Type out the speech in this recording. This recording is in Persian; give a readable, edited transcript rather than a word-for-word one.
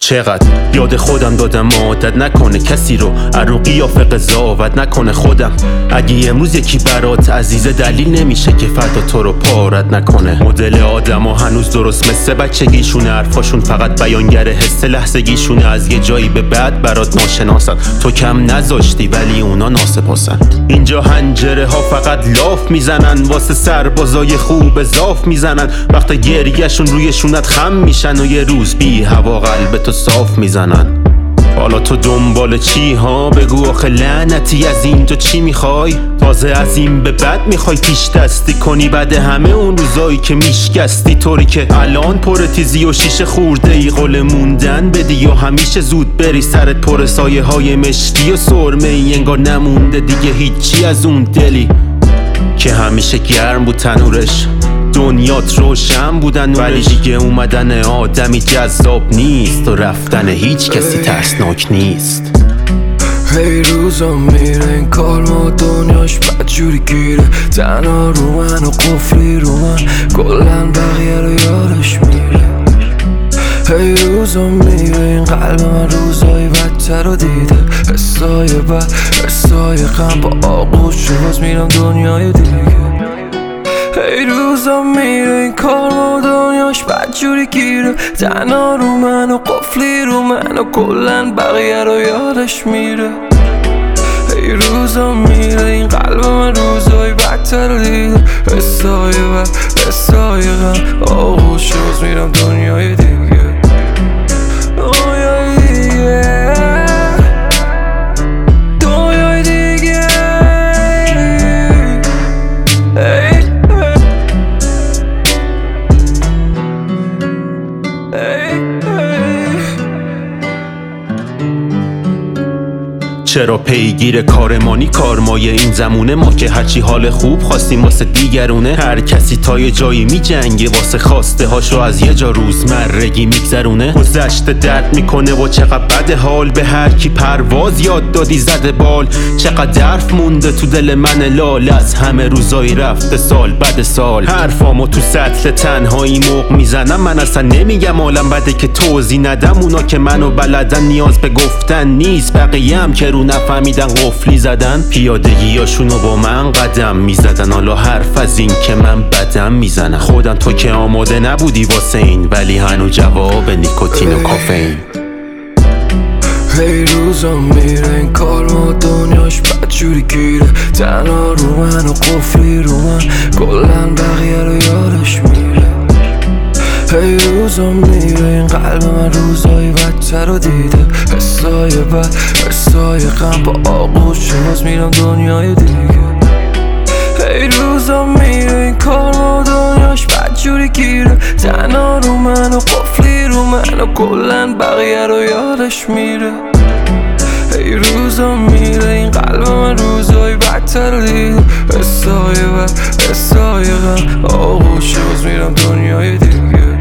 چقدر یاد خودم دادم عادت نکنه کسی رو رو قیافه قضاوت نکنه خودم. اگه امروز یکی برات عزیز دلیل نمیشه که فردا تو رو پارت نکنه. مدل آدم ها هنوز درست مثل بچگیشونه، حرفاشون فقط بیانگر حس لحظگیشونه. از یه جایی به بعد برات ناشناسن، تو کم نذاشتی ولی اونا ناسپاسن. اینجا حنجره ها فقط لاف میزنن، واسه سربازای خوب اضاف میزنن. وقت گریهشون روی شونت خم میشن و یه روز بی هوا قلبتو صاف میزنن. حالا تو دنبال چی ها؟ بگو آخه لعنتی از این تو چی میخوای؟ تازه از این به بعد میخوای پیش دستی کنی بعد همه اون روزایی که میشکستی؟ طوری که الان پر تیزی و شیشه خورده ای قول موندن بدی و همیشه زود بری، سرت پر سایه های مشکی و سرمه ای، انگار نمونده دیگه هیچی از اون دلی که همیشه گرم بود تنورش. دنیات روشن بودن ولی دیگه اومدن آدمی جذاب نیست و رفتن هیچ کسی ترسناک نیست. هی روزا میره این کار ما دنیاش بدجوری گیره، تنها رو من و قفلی رو من، کلن بقیه رو یادش میره. هی روزا میره این قلب من روزای بدتر رو دیده، حسای بد حسای غم با آغوش باز میرم دنیای دیگه. هی روزا میره این کار ما دنیاش بدجوری گیره، تنها رو من و قفلی رو من و کلن بقیه رو یادش میره. هی روزا میره این قلب من روزای بدتر رو دیده، حسای بد حسای غم آغوش باز میرم دنیای دیگه. چرا پیگیر کارمانی کارمایه این زمونه؟ ما که هرچی حال خوب خواستیم واسه دیگرونه. هر کسی تا یه جایی می جنگه واسه خواسته هاشو از یه جا روزمرگی میگذرونه. گذشته درد میکنه و چقدر بده حال، به هر کی پرواز یاد دادی زده بال. چقدر حرف مونده تو دل من لال از همه روزایی رفته سال بعد سال. حرفامو تو سطل تنهایی موق میزنم، من اصلا نمیگم عالم بده که توضیح ندم. اونا که منو بلدن نیاز به گفتن نیست، بقیه هم که رو نفهمیدن قفلی زدن. پیادگیاشونو با من قدم میزدن، حالا حرف از این که من بدم میزنم. خودم تو که آماده نبودی واسه این، ولی هنو جواب نیکوتین و کافئین. هی روزا میره این کار ما دنیاش بدجوری گیره، تنها رو من و قفلی رو من، کلن بقیه رو یادش میره. هی روزا میره این قلب من روزای بدتر رو دیده، حسای بد حسای غم با آغوش باز میرم دنیای دیگه. هی روزا میره این کار ما دنیاش بدجوری گیره، تنها رو من و قفلی رو من و کلن بقیه رو یادش میره. هی روزا میره این قلب من روزای بدتر رو دیده، حسای بد حسای غم آغوش باز میرم دنیای دیگه.